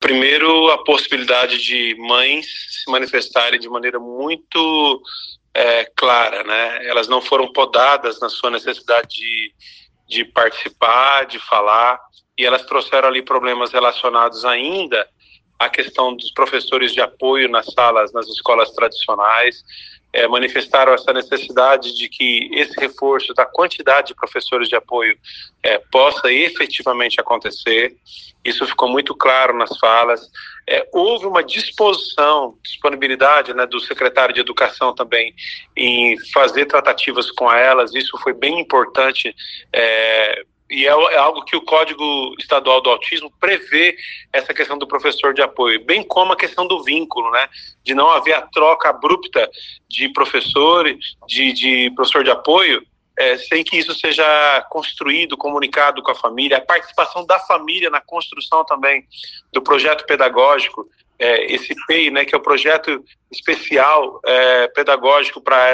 primeiro, a possibilidade de mães se manifestarem de maneira muito clara, né? Elas não foram podadas na sua necessidade de participar, de falar, e elas trouxeram ali problemas relacionados ainda à questão dos professores de apoio nas salas, nas escolas tradicionais, manifestaram essa necessidade de que esse reforço da quantidade de professores de apoio possa efetivamente acontecer. Isso ficou muito claro nas falas. Houve uma disponibilidade, né, do secretário de Educação também em fazer tratativas com elas. Isso foi bem importante, e é algo que o Código Estadual do Autismo prevê, essa questão do professor de apoio, bem como a questão do vínculo, né, de não haver a troca abrupta de professor, de professor de apoio, sem que isso seja construído, comunicado com a família, a participação da família na construção também do projeto pedagógico, esse PEI, né, que é o projeto especial pedagógico para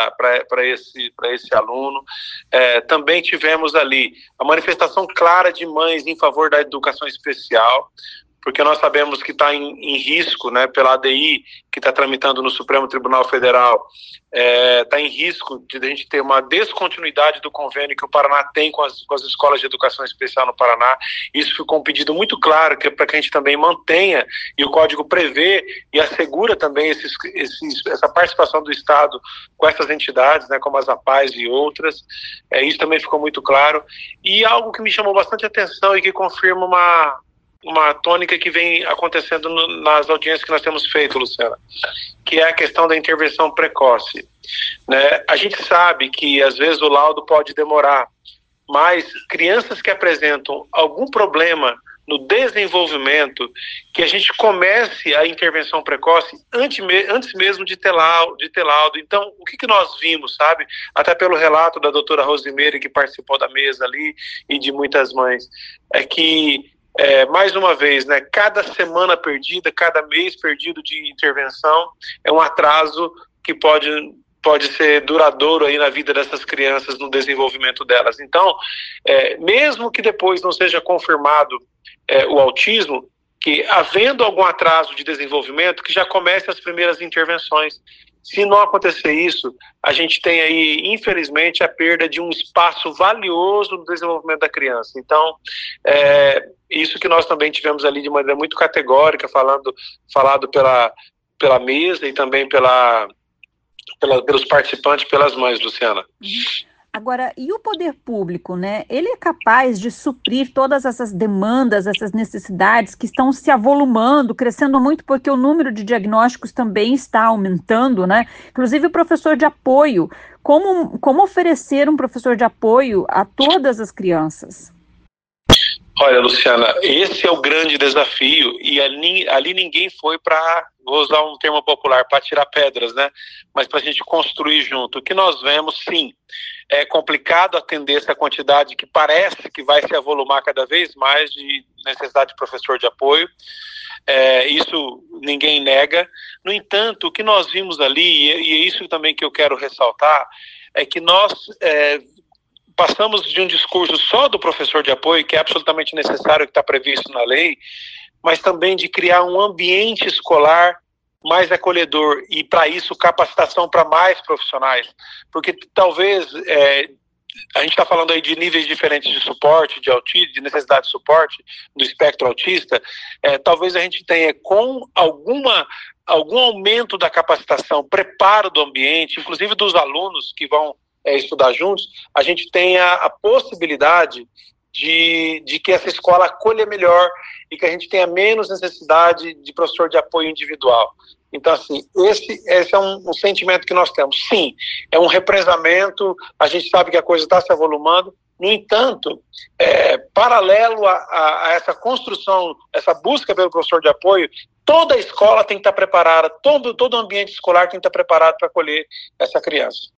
esse aluno. Também tivemos ali a manifestação clara de mães em favor da educação especial, porque nós sabemos que está em risco, né, pela ADI, que está tramitando no Supremo Tribunal Federal, está em risco de a gente ter uma descontinuidade do convênio que o Paraná tem com as escolas de educação especial no Paraná. Isso ficou um pedido muito claro, que é para que a gente também mantenha, e o Código prevê e assegura também essa participação do Estado com essas entidades, né, como as APAES e outras. Isso também ficou muito claro. E algo que me chamou bastante atenção e que confirma uma tônica que vem acontecendo nas audiências que nós temos feito, Luciana, que é a questão da intervenção precoce, né? A gente sabe que às vezes o laudo pode demorar, mas crianças que apresentam algum problema no desenvolvimento, que a gente comece a intervenção precoce antes mesmo de ter laudo. Então, o que nós vimos, sabe? Até pelo relato da doutora Rosimeire, que participou da mesa ali, e de muitas mães, é que mais uma vez, né, cada semana perdida, cada mês perdido de intervenção é um atraso que pode ser duradouro aí na vida dessas crianças, no desenvolvimento delas. Então, mesmo que depois não seja confirmado o autismo, que havendo algum atraso de desenvolvimento, que já comece as primeiras intervenções. Se não acontecer isso, a gente tem aí, infelizmente, a perda de um espaço valioso no desenvolvimento da criança. Então, isso que nós também tivemos ali de maneira muito categórica, falado pela mesa e também pelos participantes, pelas mães, Luciana. Agora, e o poder público, né? Ele é capaz de suprir todas essas demandas, essas necessidades que estão se avolumando, crescendo muito, porque o número de diagnósticos também está aumentando, né? Inclusive o professor de apoio. Como oferecer um professor de apoio a todas as crianças? Olha, Luciana, esse é o grande desafio, e ali ninguém foi para, vou usar um termo popular, para tirar pedras, né? Mas para a gente construir junto. O que nós vemos, sim, é complicado atender essa quantidade que parece que vai se avolumar cada vez mais de necessidade de professor de apoio. Isso ninguém nega. No entanto, o que nós vimos ali, e é isso também que eu quero ressaltar, é que nós passamos de um discurso só do professor de apoio, que é absolutamente necessário, que está previsto na lei, mas também de criar um ambiente escolar mais acolhedor, e para isso capacitação para mais profissionais, porque talvez a gente está falando aí de níveis diferentes de suporte, de autismo, de necessidade de suporte do espectro autista, talvez a gente tenha com algum aumento da capacitação, preparo do ambiente, inclusive dos alunos que vão estudar juntos, a gente tenha a possibilidade de que essa escola acolha melhor e que a gente tenha menos necessidade de professor de apoio individual. Então, assim, esse é um sentimento que nós temos. Sim, é um represamento, a gente sabe que a coisa está se avolumando. No entanto, paralelo a essa construção, essa busca pelo professor de apoio, toda a escola tem que estar preparada, todo o ambiente escolar tem que estar preparado para acolher essa criança.